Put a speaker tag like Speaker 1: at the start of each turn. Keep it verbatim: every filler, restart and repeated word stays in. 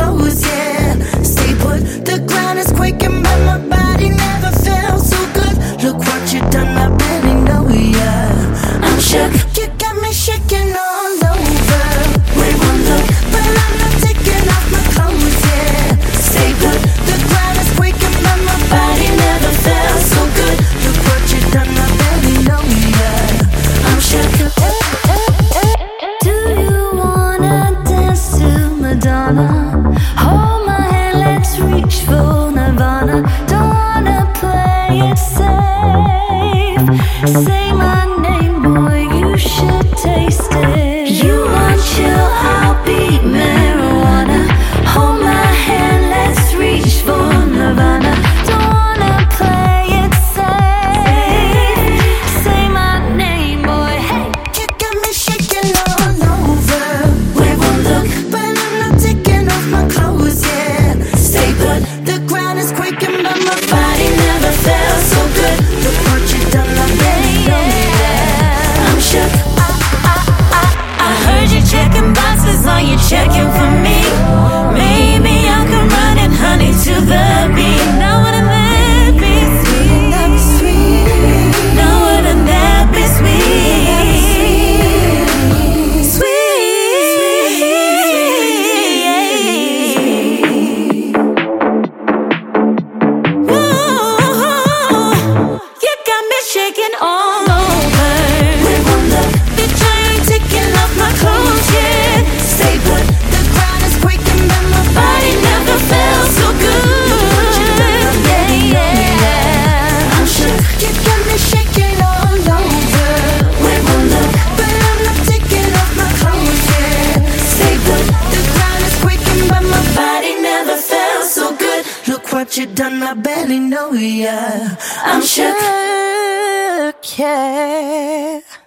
Speaker 1: clothes, yeah. Stay put, the ground is quaking, but my body never felt so good. Look what you done, I barely know, yeah. I'm shook, you got me shaking all over. Wait one look, but I'm not taking off my clothes, yeah. Stay put, the ground is quaking, but my body never felt so good. Look what you done, I barely know, yeah. I'm shook.
Speaker 2: Do you wanna dance to Madonna? Hold my hand, let's reach for Nirvana. Don't wanna play it safe. Say my name, boy, you should taste it. You want chill, I'll beat marijuana. Hold my hand, let's reach for Nirvana. Don't wanna play it safe. Say my name, boy, hey.
Speaker 1: You got me shaking all over. Wait one look, but I'm not taking off my clothes, yeah. Stay put, the ground is quaking, but my body never felt so good. Look what you done, I barely know, yeah. I'm shook.
Speaker 2: I, I, I, I heard you checking boxes, are you checking for me? Maybe I can run it, honey, to the beat. Now wouldn't that be sweet?
Speaker 1: That be sweet.
Speaker 2: Now wouldn't that be sweet? Sweet. Ooh, you got me shaking all over.
Speaker 1: Wait one look,
Speaker 2: Bitch, I ain't taking off my clothes yet.
Speaker 1: stay put, the ground is quaking, but my body never felt so good.
Speaker 2: Yeah, yeah.
Speaker 1: I'm shook, you got me shaking all over. Wait one look, but I'm not taking off my clothes, yeah. Stay put, the ground is quaking, but my body never felt so good. Look what you done, I barely know, yeah. I'm shook, yeah.